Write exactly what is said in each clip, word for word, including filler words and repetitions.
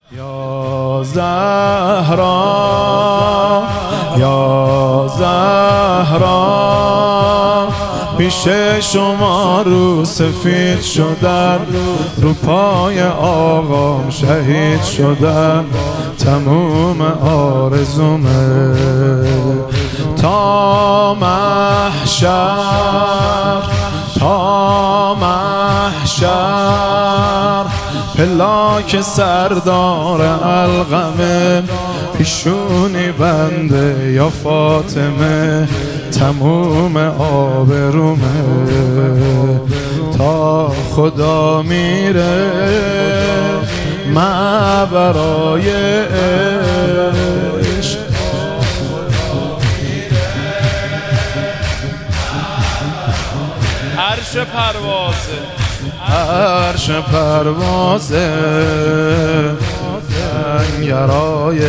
یا زهرا یا زهرا، پیش شما رو سفید شدن، رو پای آقام شهید شدن. تموم آرزومه تا محشر، تا محشر، پلاک سردار القمه، پیشونی بنده یا فاطمه. تموم آبرومه تا خدا میره، من برای عشق عرش پروازه، عرش پروازه، انگرای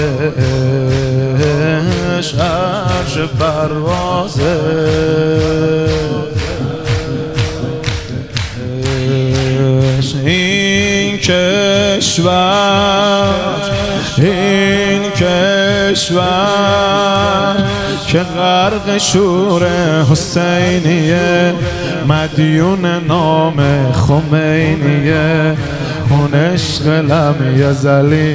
عشق عرش پروازه. این کشور، این کشور که غرق شور حسینیه، مدیون نام خمینیه. اون عشق لم یزلی،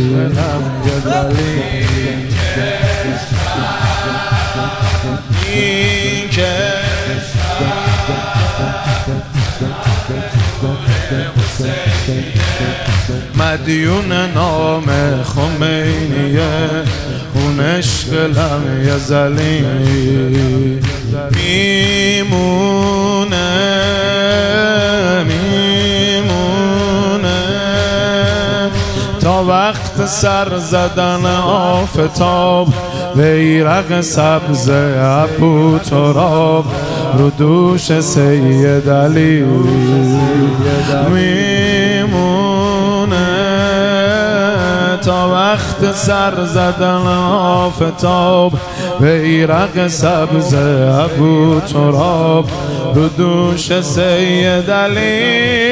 این مدیون نام خمینیه، اون عشق لم یزلی. میمونه میمونه تا وقت سر زدن آفتاب، بیرق سبز ابو تراب، رو دوش سید علی. میمونه تا وقت سر زدن آفتاب، بیرق سبز ابو تراب، رو دوش سید علی.